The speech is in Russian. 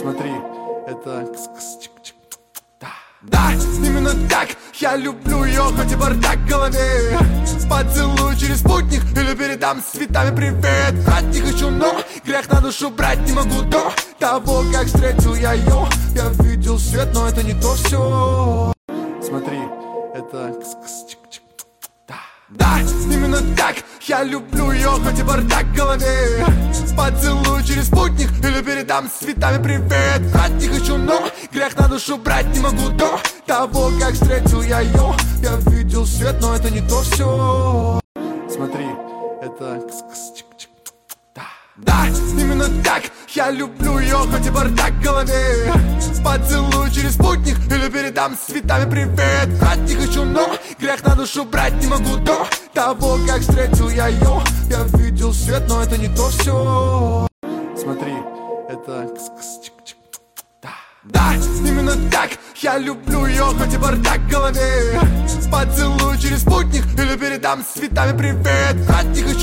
Смотри, это кс-кс-чик-чик. Да, именно так я люблю ее, хоть и бардак в голове. Поцелую через спутник или передам с цветами привет. Брать не хочу, но грех на душу брать не могу. До того, как встретил я ее, я видел свет, но это не то все. Смотри, это кс-кс-чик-чик. Да, именно так я люблю ее, хоть и бардак в голове. Поцелую через спутник или передам с цветами привет. Брать не хочу, но грех на душу брать не могу. До того, как встретил я ее, я видел свет, но это не то все. Смотри, это кс-кс-чик-чик. Да, именно так я люблю ее, хоть и бардак в голове. Поцелую через спутник или передам с цветами привет. Брать не хочу, но грех на душу брать не могу. До того, как встретил я ее, я видел свет, но это не то все. Смотри, это кс-кс-чик-чик. Да, именно так я люблю ее, хоть и бардак в голове. Поцелую через спутник или передам с цветами привет. Брать не хочу.